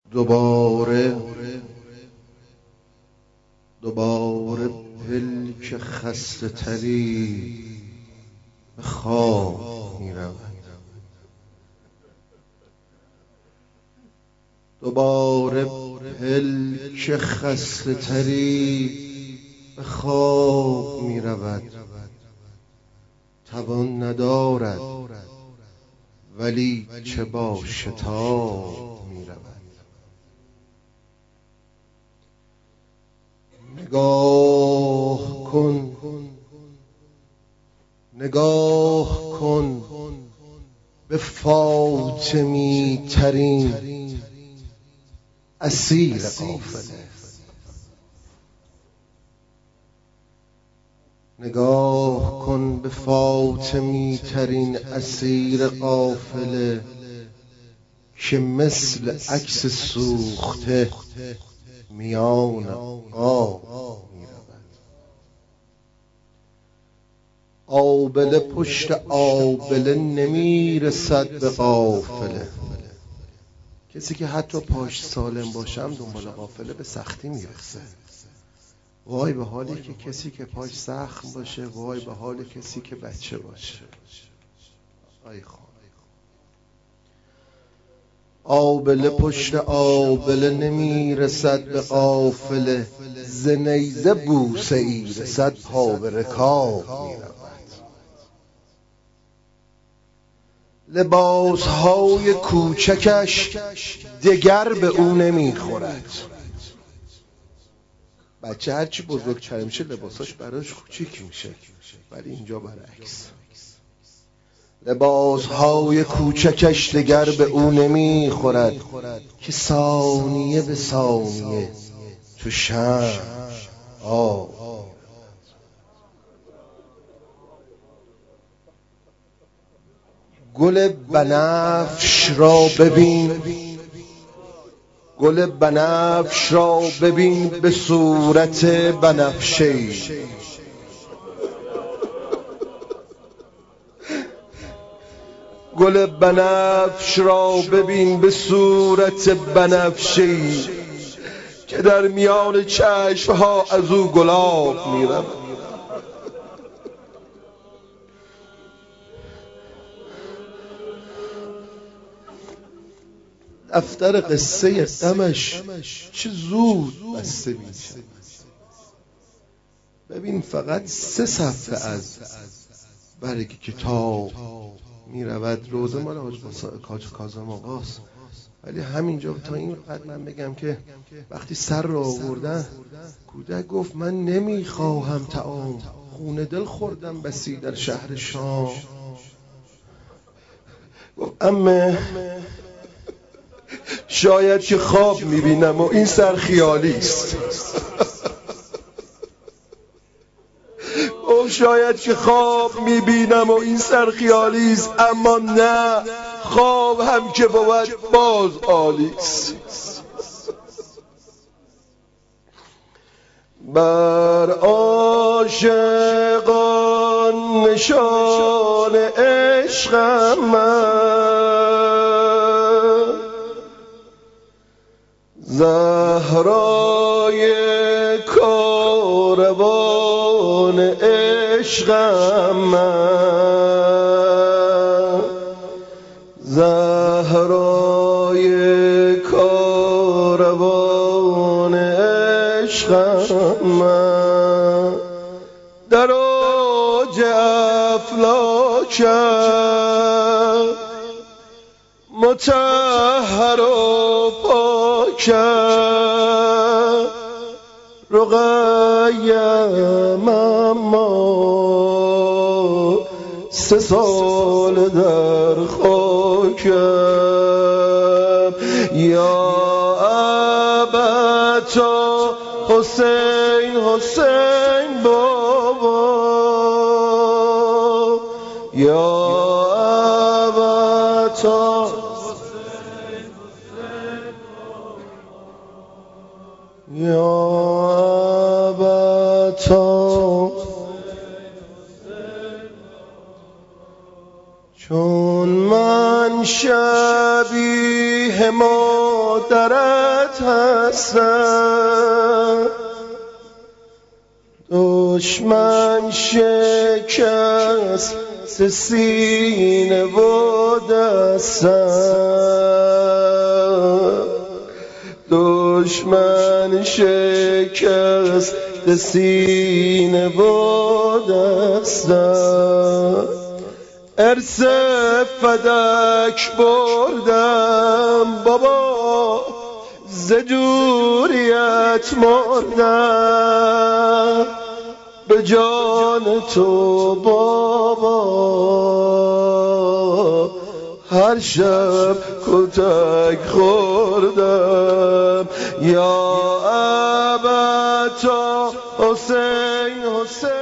دوباره پلک خسته تری به خواب می رود. دوباره پلک خسته تری به خواب می رود. توان ندارد ولی چه با شتاب می رود. نگاه کن به فاطمی ترین اسیر قافله. نگاه کن به فاطمی ترین اسیر قافله که مثل عکس سوخته میان آب می رود. آبله پشت آبله نمی رسد به قافله. کسی که حتی پاش سالم باشم دنبال قافله به سختی میرسه. وای به حالی که کسی که پاش زخم باشه، وای به حال کسی که بچه باشه. آی خدا. آبله پشت آبله نمی رسد به قافله، ز نیزه بوسه ای رسد پا به رکاب می رود. لباسهای کوچکش دگر به او نمی خورد. بچه هرچی بزرگتر میشه لباساش براش کوچیک میشه، ولی اینجا برعکس. لباسهای کوچکش دگر به او نمی خورد که ثانیه به ثانیه تو شمع آب. گل بنفش را ببین، گل بنفش را ببین به صورت بنفشه‌ای. گل بنفش را ببین به صورت بنفشه‌ای که در میان چشمها از او گلاب می‌رود. دفتر قصه غمش چه زود بسته میشه. ببین فقط 3 صفحه از برگ کتاب می رود. روزه مال حاج کاظم آقاست، ولی همینجا تا این وقت من بگم که وقتی سر را آوردن کودک گفت من نمیخواهم طعام، خون دل خوردم بسی در شهر شام. گفت امه شاید که خواب میبینم و این سر خیالی است. شاید که خواب میبینم و این سر خیالی است، اما نه، خواب هم که بود باز عالی است. بر عاشقان نشان عشقم من، زهرای کاروان عشقم من، زهرای کاروان عشقم من. در اوج افلاکم مطهر و پاکم، رقیم اما 3 سال در خاکم. یا ابتا حسین حسین بابا، یا ابتا یا ابتا. چون من شبیه ما دخترت هستم، دشمن شکست سینه و دستم، دشمن شکست سینه و دستم، ارث فدک بردم بابا، ز دوریت مردم، به جان تو بابا هر شب کتک خوردم. یا ابتا حسین حسین